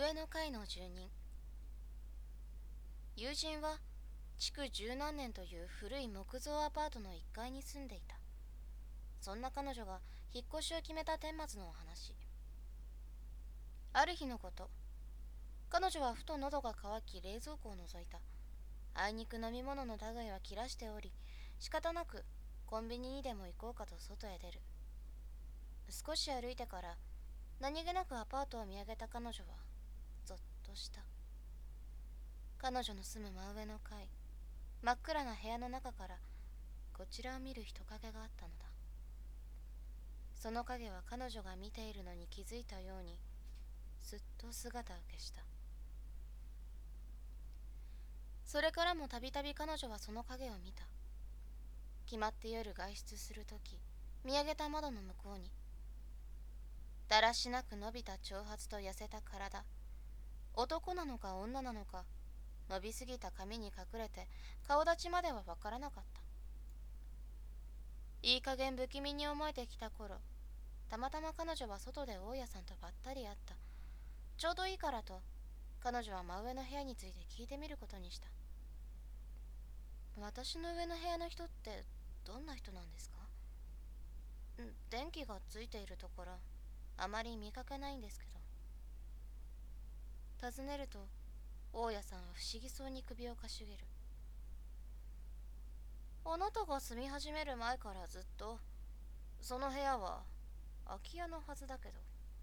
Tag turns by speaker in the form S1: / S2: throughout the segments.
S1: 上の階の住人。友人は築十何年という古い木造アパートの1階に住んでいた。そんな彼女が引っ越しを決めた顛末のお話。ある日のこと、彼女はふと喉が渇き冷蔵庫を覗いた。あいにく飲み物の類は切らしており、仕方なくコンビニにでも行こうかと外へ出る。少し歩いてから何気なくアパートを見上げた彼女はぞっとした。彼女の住む真上の階、真っ暗な部屋の中からこちらを見る人影があったのだ。その影は彼女が見ているのに気づいたようにすっと姿を消した。それからもたびたび彼女はその影を見た。決まって夜外出するとき、見上げた窓の向こうにだらしなく伸びた長髪と痩せた体、男なのか女なのか、伸びすぎた髪に隠れて顔立ちまではわからなかった。いい加減不気味に思えてきた頃、たまたま彼女は外で大家さんとばったり会った。ちょうどいいからと彼女は真上の部屋について聞いてみることにした。私の上の部屋の人ってどんな人なんですか？電気がついているところあまり見かけないんですけど。尋ねると大家さんは不思議そうに首をかしげる。あなたが住み始める前からずっとその部屋は空き家のはずだけど。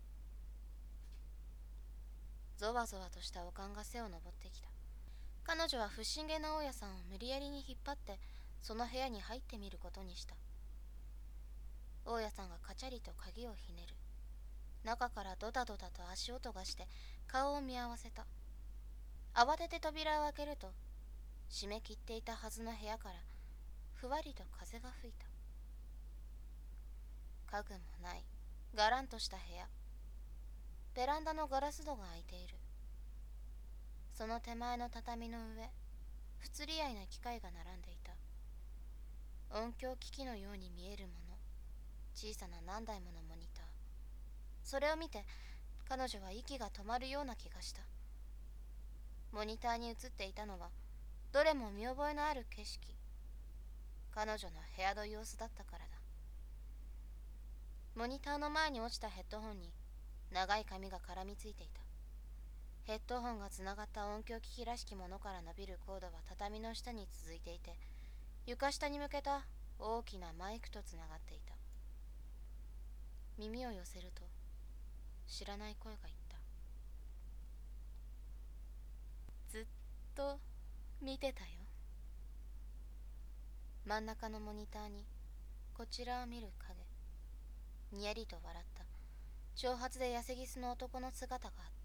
S1: ゾワゾワとした悪感が背を登ってきた。彼女は不審げな大家さんを無理やりに引っ張ってその部屋に入ってみることにした。大家さんがカチャリと鍵をひねる。中からドタドタと足音がして顔を見合わせた。慌てて扉を開けると閉め切っていたはずの部屋からふわりと風が吹いた。家具もないがらんとした部屋。ベランダのガラス戸が開いている。その手前の畳の上、不釣り合いな機械が並んでいた。音響機器のように見えるもの、小さな何台ものモニター。それを見て彼女は息が止まるような気がした。モニターに映っていたのはどれも見覚えのある景色。彼女の部屋の様子だったからだ。モニターの前に落ちたヘッドホンに長い髪が絡みついていた。ヘッドホンがつながった音響機器らしきものから伸びるコードは畳の下に続いていて、床下に向けた大きなマイクとつながっていた。耳を寄せると知らない声が言った。ずっと見てたよ。真ん中のモニターにこちらを見る影。にやりと笑った長髪で痩せぎすの男の姿があった。